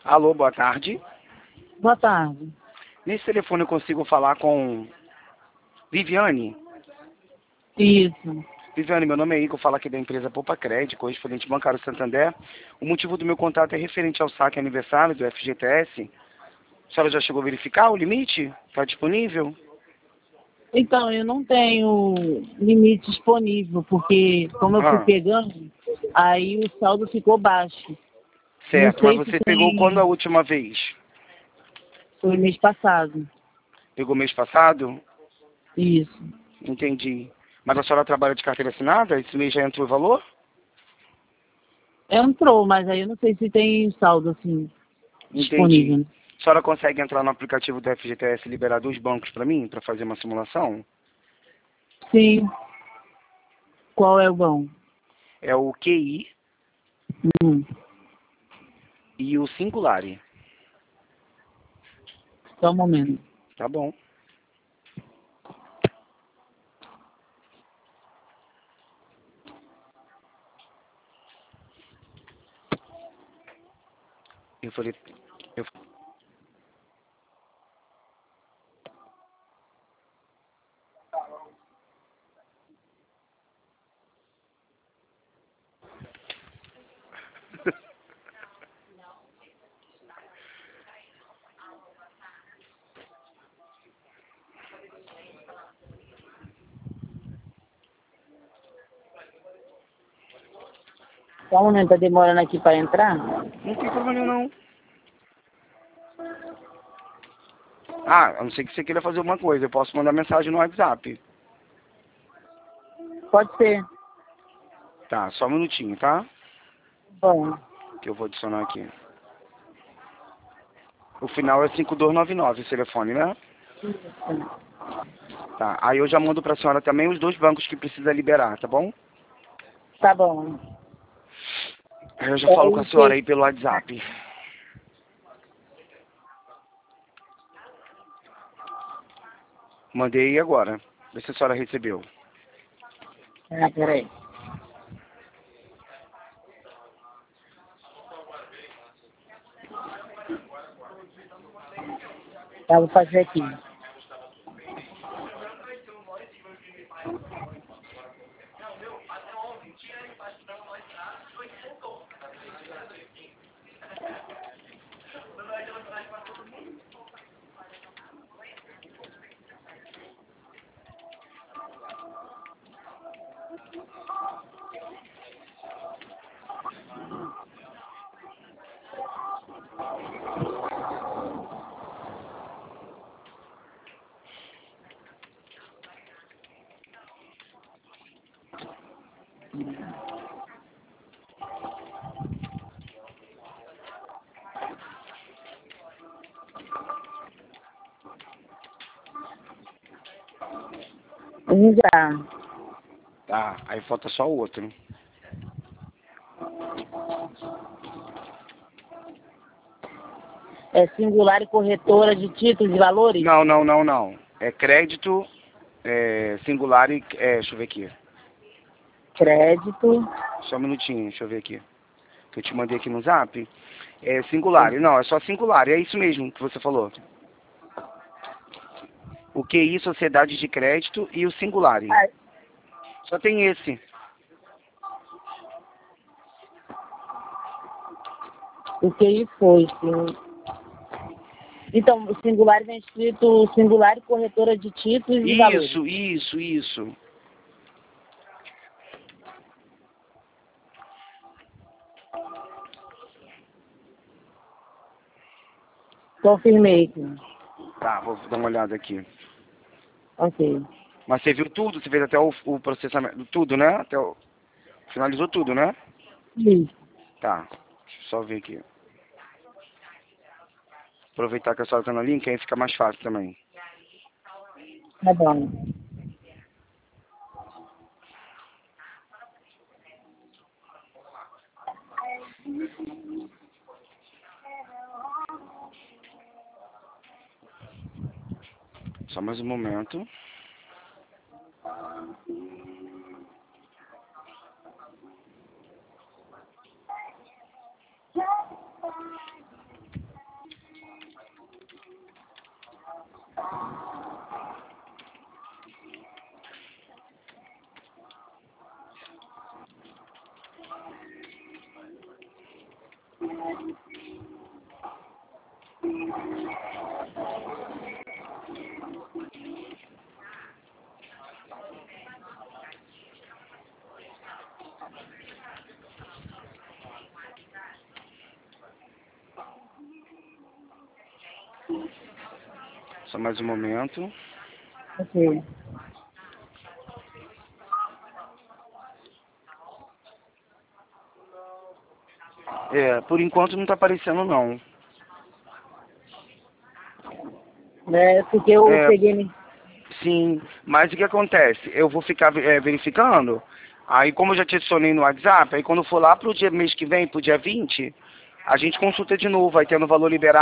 Alô, boa tarde. Boa tarde. Nesse telefone eu consigo falar com Viviane? Isso. Viviane, meu nome é Igor, falo aqui da empresa Poupa Crédito, correspondente bancário Santander. O motivo do meu contato é referente ao saque aniversário do FGTS. A senhora já chegou a verificar o limite? Está disponível? Então, eu não tenho limite disponível, porque como eu fui Ah, pegando, aí o saldo ficou baixo. Não certo, mas sei se você pegou quando a tem. última vez? Foi mês passado. Pegou mês passado? Isso. Entendi. Mas a senhora trabalha de carteira assinada? Esse mês já entrou o valor? Entrou, mas aí eu não sei se tem saldo assim Entendi. disponível. A senhora consegue entrar no aplicativo do FGTS e liberar 2 bancos para mim, para fazer uma simulação? Sim. Qual é o bom? É o QI Hum. e o Singulari. Só um momento. Tá bom. Eu falei, eu, Só um momento, tá demorando aqui para entrar? não tem problema nenhum, não. Ah, a não ser que você queira fazer uma coisa, eu posso mandar mensagem no WhatsApp. Pode ser. Tá, só um minutinho, tá? Bom. Que eu vou adicionar aqui. O final é 5299 esse telefone, né? Tá, aí eu já mando pra senhora também os 2 bancos que precisa liberar, tá bom? Tá bom. Aí eu já É falo com a o senhora que? aí pelo WhatsApp. Mandei agora. Vê se a senhora recebeu. Ah, peraí. Tá, vou fazer aqui. Já. Tá, aí falta só o outro. É singular e corretora de títulos e valores? Não, não, não, não. É crédito, singular e... deixa eu ver aqui. Crédito. Só um minutinho, deixa eu ver aqui. Que eu te mandei aqui no zap. É singular. Não, é só singular. É isso mesmo que você falou. O QI, Sociedade de Crédito e o singular. Ah, Só tem esse. o que foi? Sim. Então, o singular vem escrito singular e corretora de títulos e valores. Isso, isso, isso. Confirmei aqui. Tá, vou dar uma olhada aqui. Ok. Mas você viu tudo? Você fez até o processamento, tudo, né? Finalizou tudo, né? Isso. Tá, deixa eu só ver aqui. Aproveitar que a senhora tá na linha, que aí fica mais fácil também. Tá bom. Só mais um momento. Só mais um momento. Ok. Por enquanto não tá aparecendo não. Porque eu peguei... Sim, mas o que acontece? Eu vou ficar verificando, aí como eu já te adicionei no WhatsApp, aí quando for lá pro mês que vem, pro dia 20, a gente consulta de novo, vai tendo valor liberado.